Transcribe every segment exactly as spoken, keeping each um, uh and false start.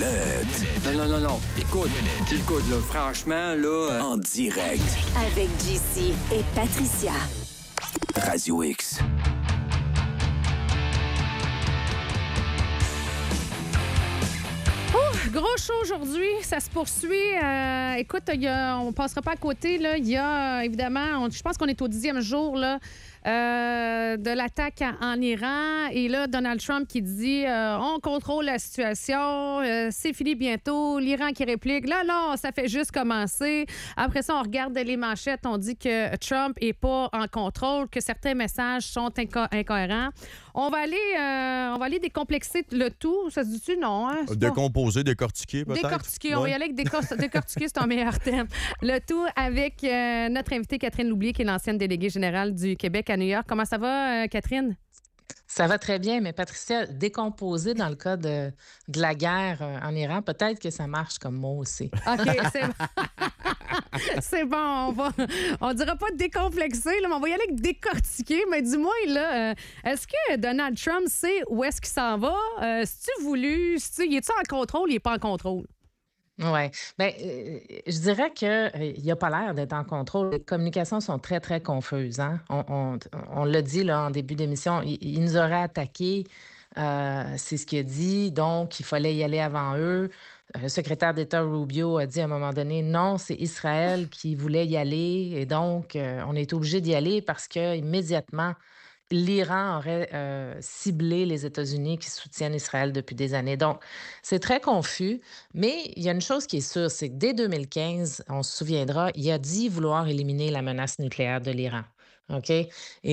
Non, non, non, non. Écoute, écoute, là, franchement, là... euh, En direct. Avec J C et Patricia. Radio X. Gros show aujourd'hui, ça se poursuit. Euh, écoute, y a, on passera pas à côté. Là. Il y a, euh, évidemment, on- je pense qu'on est au dixième jour là, euh, de l'attaque en, en Iran. Et là, Donald Trump qui dit euh, on contrôle la situation, euh, c'est fini bientôt. L'Iran qui réplique là, là, ça fait juste commencer. Après ça, on regarde les manchettes, on dit que Trump est pas en contrôle, que certains messages sont inco- incohérents. On va aller, euh, on va aller décomplexer le tout. Ça se dit-tu? Non, hein? C'est pas- Décomposer, décortiquer, peut-être? Décortiquer. On va Ouais. y aller avec décor- décortiquer, c'est un meilleur terme. Le tout avec euh, notre invitée Catherine Loublier, qui est l'ancienne déléguée générale du Québec à New York. Comment ça va, euh, Catherine? Ça va très bien, mais Patricia, décomposer dans le cas de, de la guerre euh, en Iran, peut-être que ça marche comme mot aussi. OK, c'est bon. C'est bon, on va. On dira pas décomplexer, là, mais on va y aller avec décortiquer. Mais dis-moi, là, euh, est-ce que Donald Trump sait où est-ce qu'il s'en va? Euh, tu voulu? C'est-tu- il est-tu en contrôle? Il n'est pas en contrôle? Oui. Bien, euh, je dirais qu'il n'a pas l'air d'être en contrôle. Les communications sont très, très confuses. Hein? On, on, on l'a dit là, en début d'émission, il, il nous aurait attaqués. Euh, c'est ce qu'il a dit. Donc, il fallait y aller avant eux. Euh, Le secrétaire d'État Rubio a dit à un moment donné, non, c'est Israël qui voulait y aller. Et donc, euh, on est obligé d'y aller parce que immédiatement, l'Iran aurait euh, ciblé les États-Unis qui soutiennent Israël depuis des années. Donc, c'est très confus, mais il y a une chose qui est sûre, c'est que dès deux mille quinze, on se souviendra, il a dit vouloir éliminer la menace nucléaire de l'Iran. OK? Et,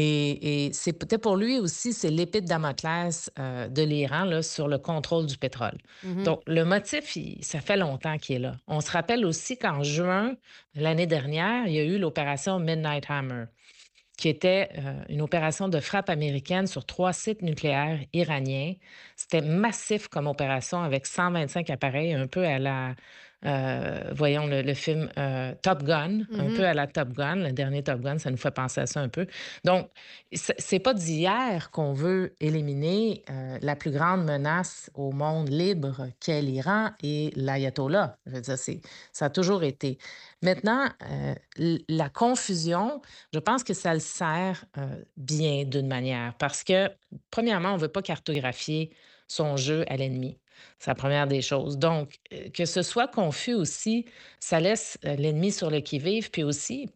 et c'est peut-être pour lui aussi, c'est l'épée de Damoclès euh, de l'Iran là, sur le contrôle du pétrole. Donc, le motif, il- ça fait longtemps qu'il est là. On se rappelle aussi qu'en juin l'année dernière, il y a eu l'opération Midnight Hammer, qui était euh, une opération de frappe américaine sur trois sites nucléaires iraniens. C'était massif comme opération avec cent vingt-cinq appareils, un peu à la, euh, voyons, le, le film euh, Top Gun, un peu à la Top Gun, le dernier Top Gun, ça nous fait penser à ça un peu. Donc, c'est c'est pas d'hier qu'on veut éliminer euh, la plus grande menace au monde libre qu'est l'Iran et l'ayatollah. Je veux dire, c'est- ça a toujours été. Maintenant, euh, l- la confusion, je pense que ça le sert euh, bien d'une manière parce que, premièrement, on ne veut pas cartographier son jeu à l'ennemi. C'est la première des choses. Donc, euh, que ce soit confus aussi, ça laisse euh, l'ennemi sur le qui-vive. Puis aussi,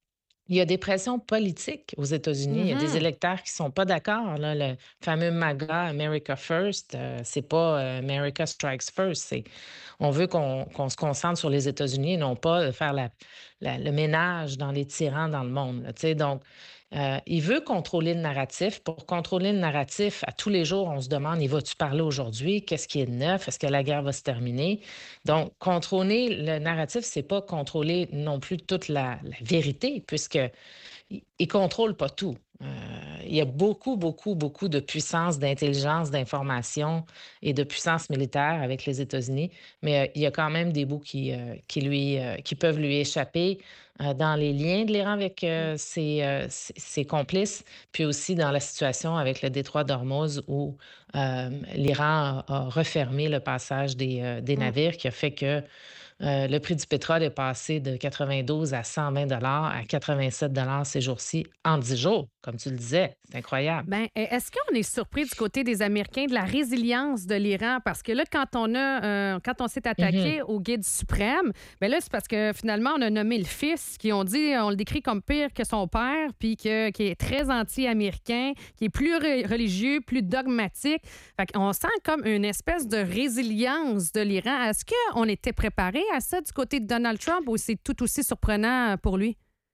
il y a des pressions politiques aux États-Unis. Il y a des électeurs qui sont pas d'accord. Là, le fameux MAGA, America First, euh, c'est pas euh, America Strikes First. C'est, on veut qu'on qu'on se concentre sur les États-Unis et non pas euh, faire la- la- le ménage dans les tyrans dans le monde. Là, tu sais. Donc, euh, il veut contrôler le narratif. Pour contrôler le narratif, à tous les jours, on se demande, il va-tu parler aujourd'hui? Qu'est-ce qui est de neuf? Est-ce que la guerre va se terminer? Donc, contrôler le narratif, c'est pas contrôler non plus toute la, la vérité, puisque il ne contrôle pas tout. Euh, il y a beaucoup, beaucoup, beaucoup de puissance, d'intelligence, d'information et de puissance militaire avec les États-Unis, mais euh, il y a quand même des bouts qui, euh, qui, lui, euh, qui peuvent lui échapper euh, dans les liens de l'Iran avec euh, ses, euh, ses- ses complices, puis aussi dans la situation avec le détroit d'Ormuz où euh, l'Iran a, a refermé le passage des, euh, des navires, qui a fait que euh, le prix du pétrole est passé de quatre-vingt-douze à cent vingt dollars à quatre-vingt-sept dollars ces jours-ci en dix jours, comme tu le disais. C'est incroyable. Ben, est-ce qu'on est surpris du côté des Américains de la résilience de l'Iran? Parce que là, quand on a, euh, quand on s'est attaqué au guide suprême, ben là, c'est parce que finalement, on a nommé le fils, qui ont dit, on le décrit comme pire que son père, puis que, qui est très anti-américain, qui est plus re- religieux, plus dogmatique. Fait qu'on sent comme une espèce de résilience de l'Iran. Est-ce qu'on était préparé à ça du côté de Donald Trump ou c'est tout aussi surprenant pour lui?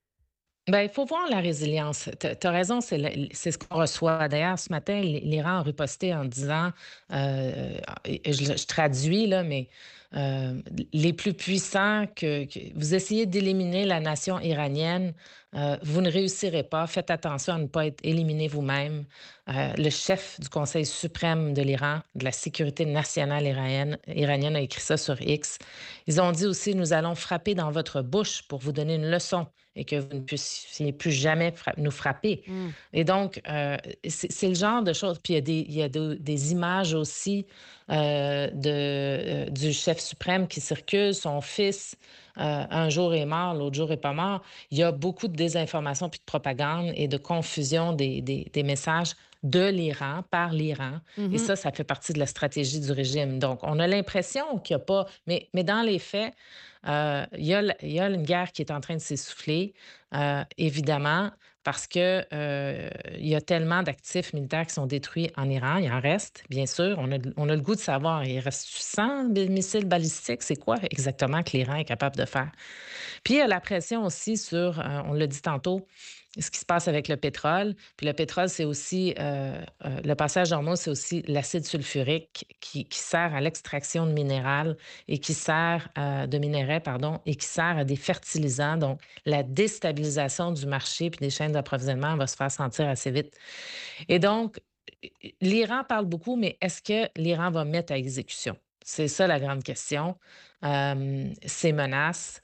Ben, il faut voir la résilience. Tu as raison, c'est le- c'est ce qu'on reçoit. D'ailleurs, ce matin, l'Iran a riposté en disant, euh, et je, je traduis, là, mais euh, les plus puissants, que, que vous essayez d'éliminer la nation iranienne, euh, vous ne réussirez pas. Faites attention à ne pas être éliminé vous-même. Euh, le chef du Conseil suprême de l'Iran, de la sécurité nationale iranienne, iranienne, a écrit ça sur X. Ils ont dit aussi, nous allons frapper dans votre bouche pour vous donner une leçon et que vous ne puissiez plus jamais fra- nous frapper. Mm. Et donc, euh, c'est c'est le genre de choses. Puis il y a des, il y a de- des images aussi euh, de, euh, du chef suprême qui circule. Son fils, euh, un jour est mort, l'autre jour est pas mort. Il y a beaucoup de désinformation puis de propagande et de confusion des, des- des messages de l'Iran, par l'Iran. Et Mhm. ça, ça fait partie de la stratégie du régime. Donc, on a l'impression qu'il n'y a pas... Mais, mais dans les faits, euh, il y a, l- il y a une guerre qui est en train de s'essouffler, euh, évidemment, parce que euh, il y a tellement d'actifs militaires qui sont détruits en Iran. Il en reste, bien sûr. On a, on a le goût de savoir, il reste cent missiles balistiques. C'est quoi exactement que l'Iran est capable de faire? Puis il y a la pression aussi sur, euh, on l'a dit tantôt, ce qui se passe avec le pétrole. Puis le pétrole, c'est aussi, euh, euh, le passage d'Ormuz, c'est aussi l'acide sulfurique qui, qui sert à l'extraction de minérales et qui sert euh, de minerais, pardon, et qui sert à des fertilisants. Donc, la déstabilisation du marché puis des chaînes d'approvisionnement va se faire sentir assez vite. Et donc, l'Iran parle beaucoup, mais est-ce que l'Iran va mettre à exécution? C'est ça la grande question, euh, ces menaces.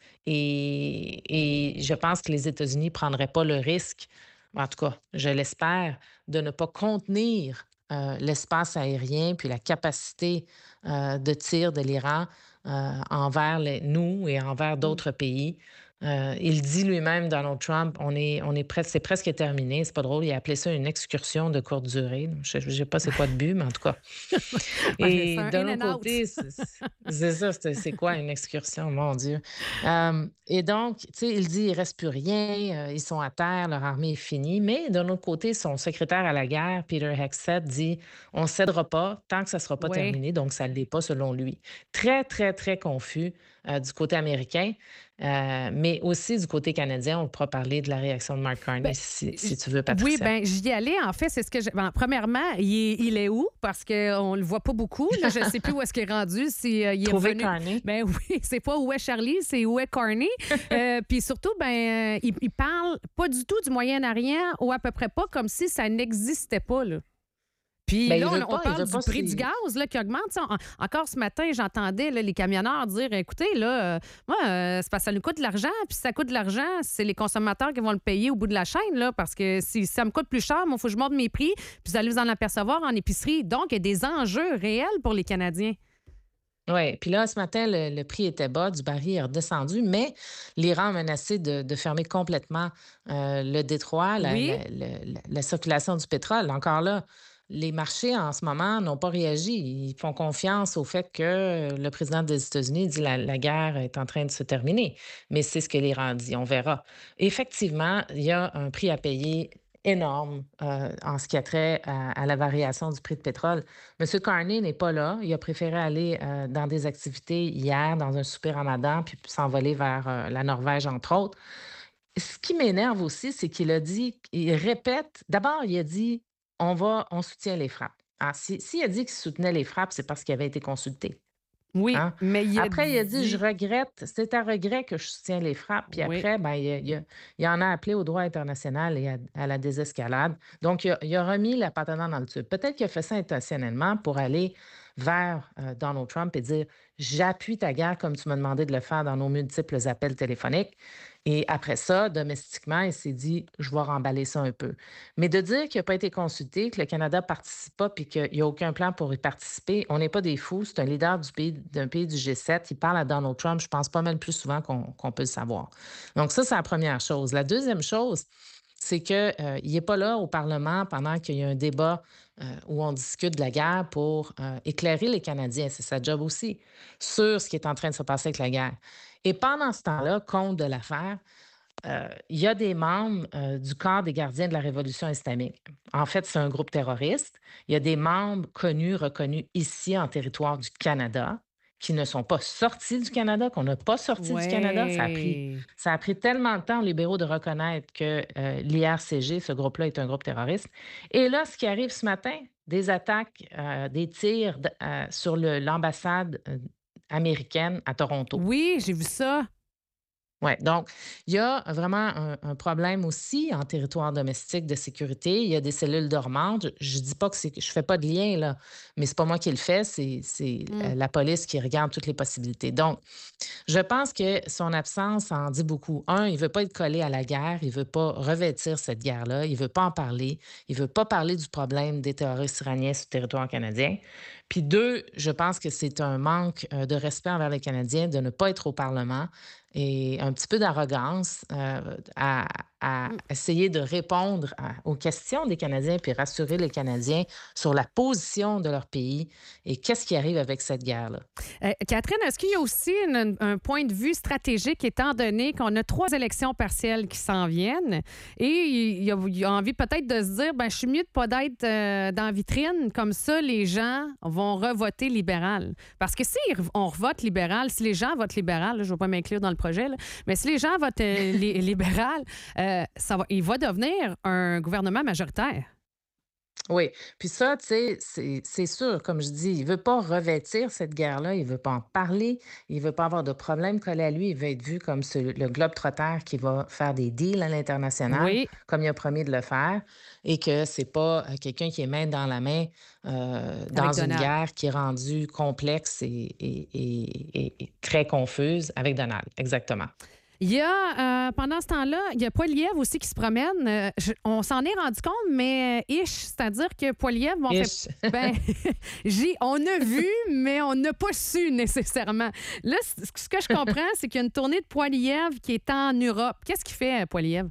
Et, et je pense que les États-Unis ne prendraient pas le risque, en tout cas, je l'espère, de ne pas contenir euh, l'espace aérien puis la capacité euh, de tir de l'Iran euh, envers les- nous et envers Mm. d'autres pays. Euh, il dit lui-même, Donald Trump, on est, on est prêt, c'est presque terminé. C'est pas drôle. Il a appelé ça une excursion de courte durée. Je ne sais pas c'est quoi de but, mais en tout cas. Ouais, c'est Et un d'un in autre and out. côté, c'est c'est ça, c'est c'est quoi une excursion, mon Dieu. Euh, et donc, tu sais, il dit, il reste plus rien, euh, ils sont à terre, leur armée est finie. Mais d'un autre côté, son secrétaire à la guerre, Peter Hegseth, dit, on ne cédera pas tant que ça ne sera pas Oui. terminé. Donc, ça ne l'est pas selon lui. Très, très, très confus euh, du côté américain, euh, mais aussi du côté canadien. On pourra parler de la réaction de Mark Carney Ben, si, si j- tu veux, oui, Patricia. ben j'y allais. En fait, c'est ce que je. Ben, premièrement, il est, il est où? Parce qu'on le voit pas beaucoup. Là. Je ne sais plus où est-ce qu'il est rendu. Si, euh, il est Trouver revenu. Carney. Ben oui, c'est pas où est Charlie, c'est où est Carney. Euh, Puis surtout, ben, euh, il, il parle pas du tout du Moyen-Orient ou à peu près pas comme si ça n'existait pas. Là. Puis Ben, là, il veut on, on pas, il parle veut du pas prix si- du gaz là, qui augmente. Tu sais, en- encore ce matin, j'entendais là, les camionneurs dire écoutez, là, euh, moi, euh, c'est parce que ça nous coûte de l'argent. Puis si ça coûte de l'argent, c'est les consommateurs qui vont le payer au bout de la chaîne. Là, parce que si ça me coûte plus cher, il faut que je monte mes prix. Puis vous allez vous en apercevoir en épicerie. Donc, il y a des enjeux réels pour les Canadiens. Oui, puis là, ce matin, le, le prix était bas, du baril est redescendu, mais l'Iran a menacé de, de fermer complètement euh, le détroit, la, Oui. la- la- la- la circulation du pétrole. Encore là, les marchés en ce moment n'ont pas réagi. Ils font confiance au fait que le président des États-Unis dit la, la guerre est en train de se terminer. Mais c'est ce que l'Iran dit, on verra. Effectivement, il y a un prix à payer énorme euh, en ce qui a trait à, à la variation du prix de pétrole. M. Carney n'est pas là. Il a préféré aller euh, dans des activités hier, dans un souper ramadan, puis s'envoler vers euh, la Norvège, entre autres. Ce qui m'énerve aussi, c'est qu'il a dit, il répète, d'abord, il a dit, on va, on soutient les frappes. Ah, si, s'il a dit qu'il soutenait les frappes, c'est parce qu'il avait été consulté. Oui, Hein? mais il a Après, il a dit, je dit... regrette, c'est à regret que je soutiens les frappes. Puis Oui. après, ben, il, a- il a- il en a appelé au droit international et à, à la désescalade. Donc, il a, il a remis la patente dans le tube. Peut-être qu'il a fait ça intentionnellement pour aller vers euh, Donald Trump et dire, j'appuie ta guerre comme tu m'as demandé de le faire dans nos multiples appels téléphoniques. Et après ça, domestiquement, il s'est dit, je vais remballer ça un peu. Mais de dire qu'il n'a pas été consulté, que le Canada ne participe pas puis qu'il n'y a aucun plan pour y participer, on n'est pas des fous. C'est un leader du pays, d'un pays du G sept. Il parle à Donald Trump, je pense pas mal plus souvent qu'on qu'on peut le savoir. Donc ça, c'est la première chose. La deuxième chose, c'est qu'il n'est pas là au Parlement pendant qu'il y a un débat euh, où on discute de la guerre pour euh, éclairer les Canadiens, c'est sa job aussi, sur ce qui est en train de se passer avec la guerre. Et pendant ce temps-là, compte de l'affaire, euh, il y a des membres euh, du corps des gardiens de la Révolution islamique. En fait, c'est un groupe terroriste. Il y a des membres connus, reconnus ici en territoire du Canada, qui ne sont pas sortis du Canada, qu'on n'a pas sortis du Canada. Ça a pris, Ouais. ça a pris tellement de temps aux libéraux de reconnaître que euh, l'I R C G, ce groupe-là, est un groupe terroriste. Et là, ce qui arrive ce matin, des attaques, euh, des tirs d- euh, sur le- l'ambassade euh, américaine à Toronto. Oui, j'ai vu ça. Ouais, donc il y a vraiment un un problème aussi en territoire domestique de sécurité. Il y a des cellules dormantes. Je dis pas que c'est je fais pas de lien, là, mais c'est pas moi qui le fais, c'est c'est, Mmh. heu, la police qui regarde toutes les possibilités. Donc, je pense que son absence en dit beaucoup. Un, il veut pas être collé à la guerre, il veut pas revêtir cette guerre-là, il veut pas en parler, il veut pas parler du problème des terroristes iraniens sur le territoire canadien. Puis deux, je pense que c'est un manque, heu, de respect envers les Canadiens de ne pas être au Parlement et un petit peu d'arrogance, heu, à à Mmh. essayer de répondre à aux questions des Canadiens, puis rassurer les Canadiens sur la position de leur pays et qu'est-ce qui arrive avec cette guerre-là. Euh, Catherine, est-ce qu'il y a aussi une- un point de vue stratégique étant donné qu'on a trois élections partielles qui s'en viennent et il y a, il y a envie peut-être de se dire, ben, je suis mieux de pas d'être euh, dans la vitrine, comme ça les gens vont revoter libéral. Parce que si on revote libéral, si les gens votent libéral, là, je ne vais pas m'inclure dans le projet, là, mais si les gens votent euh, li- libéral, euh, ça va, il va devenir un gouvernement majoritaire. Oui, puis ça, tu sais, c'est c'est sûr, comme je dis, il veut pas revêtir cette guerre-là, il veut pas en parler, il veut pas avoir de problème collé à lui, il veut être vu comme ce le globe-trotter qui va faire des deals à l'international, Oui, comme il a promis de le faire, et que c'est pas, heu, quelqu'un qui est main dans la main, heu, avec dans une Donald. guerre qui est rendue complexe et et et et et très confuse avec Donald, exactement. Il y a, euh, pendant ce temps-là, il y a Poilievre aussi qui se promène. Euh, je- on s'en est rendu compte, mais euh, ish, c'est-à-dire que Poilievre, on fait. Ish. Ben, j'ai, on a vu, mais on n'a pas su nécessairement. Là, c- ce que je comprends, c'est qu'il y a une tournée de Poilievre qui est en Europe. Qu'est-ce qu'il fait, euh, Poilievre?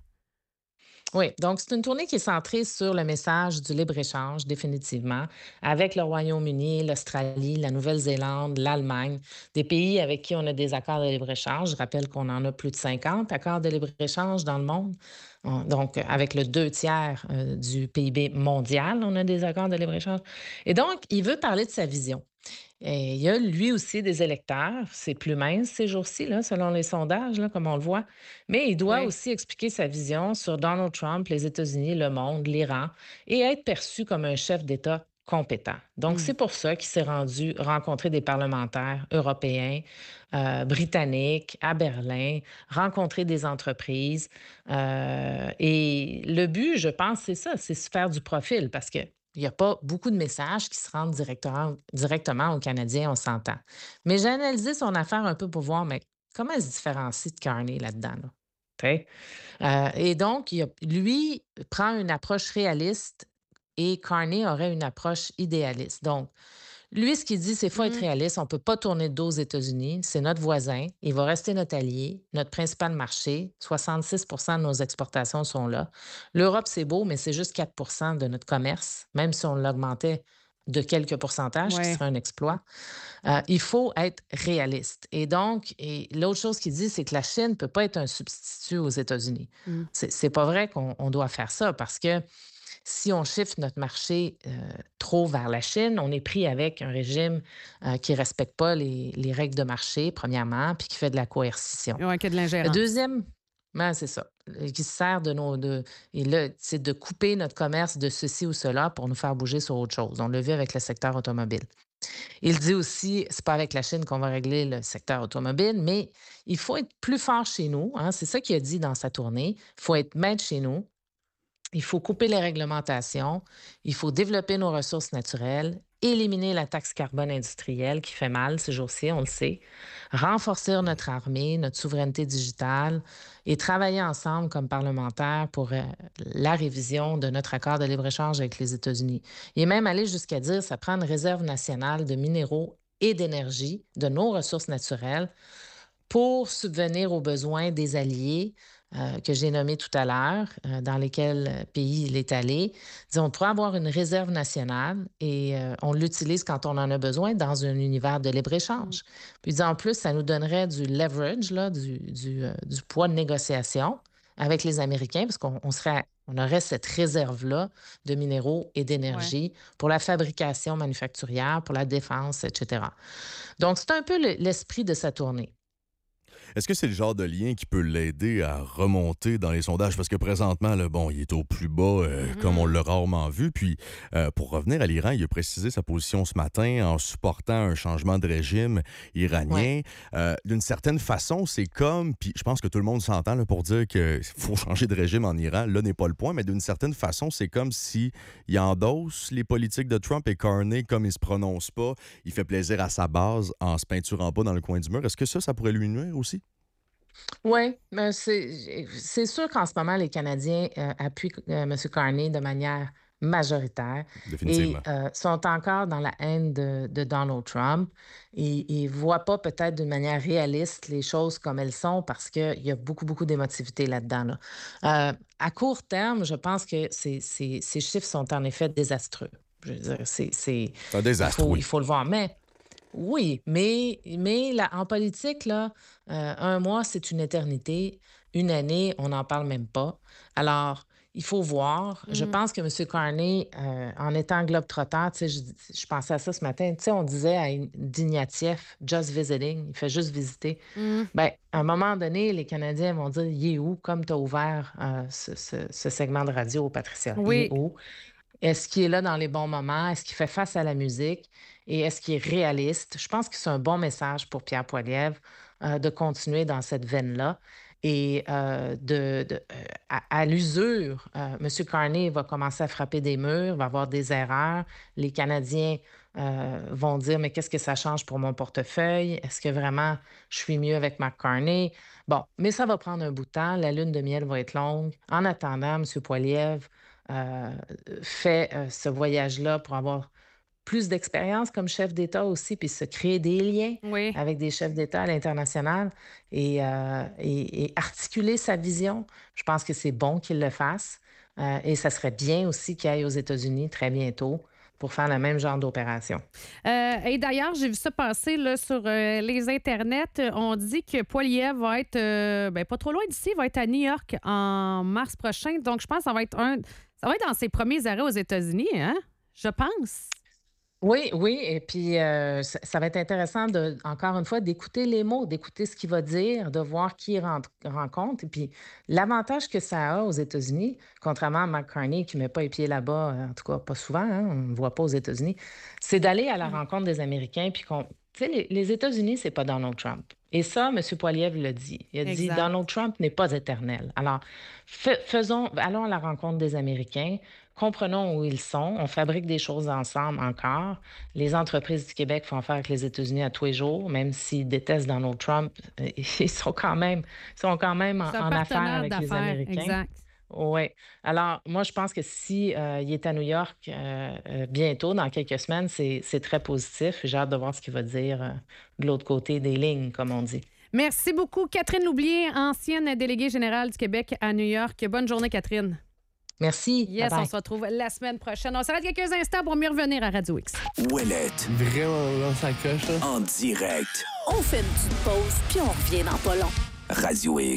Oui, donc c'est une tournée qui est centrée sur le message du libre-échange, définitivement, avec le Royaume-Uni, l'Australie, la Nouvelle-Zélande, l'Allemagne, des pays avec qui on a des accords de libre-échange. Je rappelle qu'on en a plus de cinquante accords de libre-échange dans le monde. On- Donc, euh, avec le deux tiers euh, du P I B mondial, on a des accords de libre-échange. Et donc, il veut parler de sa vision. Et il y a lui aussi des électeurs, c'est plus mince ces jours-ci, là, selon les sondages, là, comme on le voit, mais il doit Oui. aussi expliquer sa vision sur Donald Trump, les États-Unis, le monde, l'Iran, et être perçu comme un chef d'État compétent. Donc, c'est pour ça qu'il s'est rendu rencontrer des parlementaires européens, euh, britanniques, à Berlin, rencontrer des entreprises. Euh, et le but, je pense, c'est ça, c'est se faire du profil parce que il n'y a pas beaucoup de messages qui se rendent directement, directement aux Canadiens, on s'entend. Mais j'ai analysé son affaire un peu pour voir, mais comment elle se différencie de Carney là-dedans, là? Tu sais? Euh, et donc, il a- lui prend une approche réaliste et Carney aurait une approche idéaliste. Donc, lui, ce qu'il dit, c'est qu'il faut être Mm. réaliste. On ne peut pas tourner de dos aux États-Unis. C'est notre voisin. Il va rester notre allié, notre principal marché. soixante-six de nos exportations sont là. L'Europe, c'est beau, mais c'est juste quatre de notre commerce, même si on l'augmentait de quelques pourcentages, ce qui Ouais. serait un exploit. Euh, il faut être réaliste. Et donc, et l'autre chose qu'il dit, c'est que la Chine ne peut pas être un substitut aux États-Unis. Mm. C'est c'est pas vrai qu'on on doit faire ça parce que si on chiffre notre marché euh, trop vers la Chine, on est pris avec un régime euh, qui ne respecte pas les, les règles de marché, premièrement, puis qui fait de la coercition. Ouais, qu'il y a de Le l'ingérence. deuxième, ben, c'est ça, euh, qui se sert de nos. De, et là, c'est de couper notre commerce de ceci ou cela pour nous faire bouger sur autre chose. On l'a vu avec le secteur automobile. Il dit aussi, c'est pas avec la Chine qu'on va régler le secteur automobile, mais il faut être plus fort chez nous. Hein, c'est ça qu'il a dit dans sa tournée. Il faut être maître chez nous. Il faut couper les réglementations, il faut développer nos ressources naturelles, éliminer la taxe carbone industrielle qui fait mal ces jours-ci, on le sait, renforcer notre armée, notre souveraineté digitale et travailler ensemble comme parlementaires pour euh, la révision de notre accord de libre-échange avec les États-Unis. Il est même allé jusqu'à dire que ça prend une réserve nationale de minéraux et d'énergie, de nos ressources naturelles, pour subvenir aux besoins des alliés euh, que j'ai nommés tout à l'heure, euh, dans lesquels euh, pays il est allé. Disons, on pourrait avoir une réserve nationale et euh, on l'utilise quand on en a besoin dans un univers de Mm. libre-échange. Puis disons, en plus, ça nous donnerait du leverage, là, du, du, euh, du poids de négociation avec les Américains, parce qu'on on serait, on aurait cette réserve-là de minéraux et Ouais. d'énergie pour la fabrication manufacturière, pour la défense, et cetera. Donc, c'est un peu le- l'esprit de sa tournée. Est-ce que c'est le genre de lien qui peut l'aider à remonter dans les sondages? Parce que présentement, là, bon, il est au plus bas, euh, mm-hmm. comme on l'a rarement vu. Puis, euh, pour revenir à l'Iran, il a précisé sa position ce matin en supportant un changement de régime iranien. Ouais. Euh, d'une certaine façon, c'est comme, puis je pense que tout le monde s'entend là, pour dire qu'il faut changer de régime en Iran. Là n'est pas le point, mais d'une certaine façon, c'est comme s'il endosse les politiques de Trump et Carney, comme il ne se prononce pas, il fait plaisir à sa base en se peinturant pas dans le coin du mur. Est-ce que ça, ça pourrait lui nuire aussi? Oui, mais c'est, c'est sûr qu'en ce moment, les Canadiens euh, appuient euh, M. Carney de manière majoritaire et euh, sont encore dans la haine de, de Donald Trump et ne voient pas peut-être d'une manière réaliste les choses comme elles sont parce qu'il y a beaucoup, beaucoup d'émotivité là-dedans. Là. Euh, à court terme, je pense que ces, ces, ces chiffres sont en effet désastreux. Je veux dire, c'est, c'est, c'est un désastre, il faut, oui. il faut le voir. Mais oui, mais, mais là, en politique, là, euh, un mois, c'est une éternité. Une année, on n'en parle même pas. Alors, il faut voir. Mm. Je pense que M. Carney, euh, en étant globe-trotteur, je, je pensais à ça ce matin, on disait à Ignatieff, « just visiting », il fait juste visiter. Mm. Bien, à un moment donné, les Canadiens vont dire « il est où », comme tu as ouvert euh, ce, ce, ce segment de radio, Patricia. Oui. Il est où? Est-ce qu'il est là dans les bons moments? Est-ce qu'il fait face à la musique? Et est-ce qu'il est réaliste? Je pense que c'est un bon message pour Pierre Poilievre euh, de continuer dans cette veine-là. Et euh, de, de, euh, à, à l'usure, euh, M. Carney va commencer à frapper des murs, va avoir des erreurs. Les Canadiens euh, vont dire « mais qu'est-ce que ça change pour mon portefeuille? Est-ce que vraiment je suis mieux avec Mark Carney? » Bon, mais ça va prendre un bout de temps. La lune de miel va être longue. En attendant, M. Poilievre euh, fait euh, ce voyage-là pour avoir plus d'expérience comme chef d'État aussi, puis se créer des liens oui. avec des chefs d'État à l'international et, euh, et, et articuler sa vision. Je pense que c'est bon qu'il le fasse. Euh, et ça serait bien aussi qu'il aille aux États-Unis très bientôt pour faire le même genre d'opération. Euh, et d'ailleurs, j'ai vu ça passer là, sur euh, les internets. On dit que Poilievre va être, euh, ben, pas trop loin d'ici, va être à New York en mars prochain. Donc, je pense que ça va être un, ça va être dans ses premiers arrêts aux États-Unis, hein? Je pense. Oui, oui, et puis euh, ça, ça va être intéressant, de, encore une fois, d'écouter les mots, d'écouter ce qu'il va dire, de voir qui il rend, rencontre. Et puis l'avantage que ça a aux États-Unis, contrairement à Mark Carney qui ne met pas les pieds là-bas, en tout cas pas souvent, hein, on ne voit pas aux États-Unis, c'est d'aller à la rencontre des Américains. Puis qu'on, tu sais, les, les États-Unis, c'est pas Donald Trump. Et ça, M. Poilievre l'a dit. Il a exact. dit Donald Trump n'est pas éternel. Alors, f- faisons, allons à la rencontre des Américains. Comprenons où ils sont. On fabrique des choses ensemble encore. Les entreprises du Québec font affaire avec les États-Unis à tous les jours, même s'ils détestent Donald Trump, ils sont quand même, ils sont quand même en, en affaire avec les Américains. Exact. Oui. Alors, moi, je pense que si euh, il est à New York euh, euh, bientôt, dans quelques semaines, c'est, c'est très positif. J'ai hâte de voir ce qu'il va dire euh, de l'autre côté des lignes, comme on dit. Merci beaucoup. Catherine Loublier, ancienne déléguée générale du Québec à New York. Bonne journée, Catherine. Merci. Yes, bye bye. On se retrouve la semaine prochaine. On s'arrête quelques instants pour mieux revenir à Radio X. Ouellette. Vraiment dans sa coche, là. En direct. On fait une petite pause, puis on revient dans pas long. Radio X.